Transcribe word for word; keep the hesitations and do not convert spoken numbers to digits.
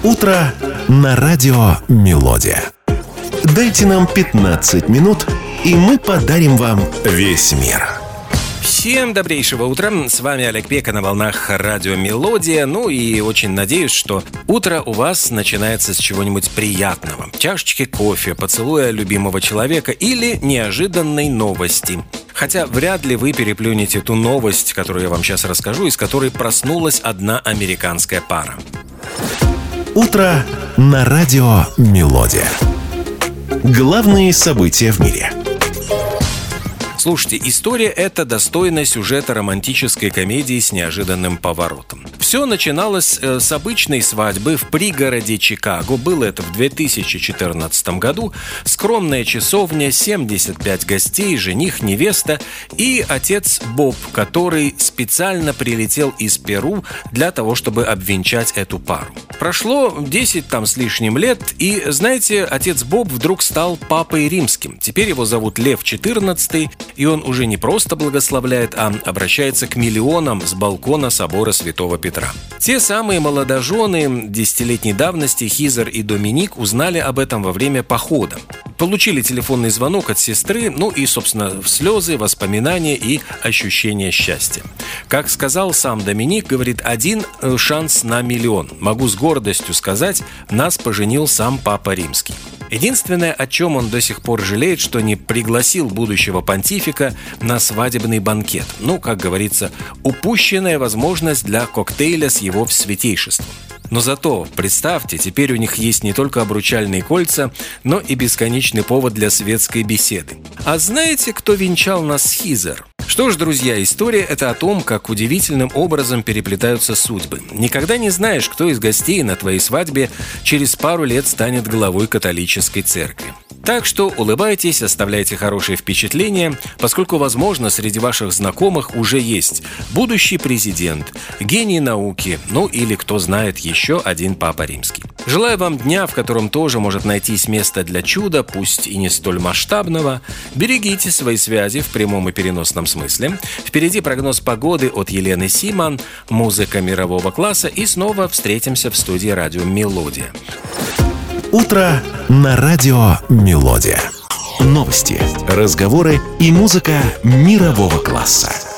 Утро на радио «Мелодия». Дайте нам пятнадцать минут, и мы подарим вам весь мир. Всем добрейшего утра, с вами Олег Пека на волнах радио «Мелодия». Ну и очень надеюсь, что утро у вас начинается с чего-нибудь приятного. Чашечки кофе, поцелуя любимого человека или неожиданной новости. Хотя вряд ли вы переплюнете ту новость, которую я вам сейчас расскажу, из которой проснулась одна американская пара. Утро на радио «Мелодия». Главные события в мире. Слушайте, история эта достойна сюжета романтической комедии с неожиданным поворотом. Все начиналось э, с обычной свадьбы в пригороде Чикаго. Было это в две тысячи четырнадцатом году. Скромная часовня, семьдесят пять гостей, жених, невеста и отец Боб, который специально прилетел из Перу для того, чтобы обвенчать эту пару. Прошло десять там с лишним лет, и, знаете, отец Боб вдруг стал папой римским. Теперь его зовут Лев четырнадцатый, и он уже не просто благословляет, а обращается к миллионам с балкона собора Святого Петра. Те самые молодожены десятилетней давности, Хизер и Доминик, узнали об этом во время похода. Получили телефонный звонок от сестры, ну и, собственно, слезы, воспоминания и ощущение счастья. Как сказал сам Доминик, говорит, один шанс на миллион. Могу с гордостью сказать, нас поженил сам Папа Римский. Единственное, о чем он до сих пор жалеет, что не пригласил будущего понтифика на свадебный банкет. Ну, как говорится, упущенная возможность для коктейля с его святейшеством. Но зато, представьте, теперь у них есть не только обручальные кольца, но и бесконечный повод для светской беседы. А знаете, кто венчал нас с Хизер? Что ж, друзья, история – это о том, как удивительным образом переплетаются судьбы. Никогда не знаешь, кто из гостей на твоей свадьбе через пару лет станет главой католической церкви. Так что улыбайтесь, оставляйте хорошие впечатления, поскольку, возможно, среди ваших знакомых уже есть будущий президент, гений науки, ну или, кто знает, еще один Папа Римский. Желаю вам дня, в котором тоже может найтись место для чуда, пусть и не столь масштабного. Берегите свои связи в прямом и переносном смысле. Впереди прогноз погоды от Елены Симан, музыка мирового класса, и снова встретимся в студии радио «Мелодия». Утро на радио «Мелодия». Новости, разговоры и музыка мирового класса.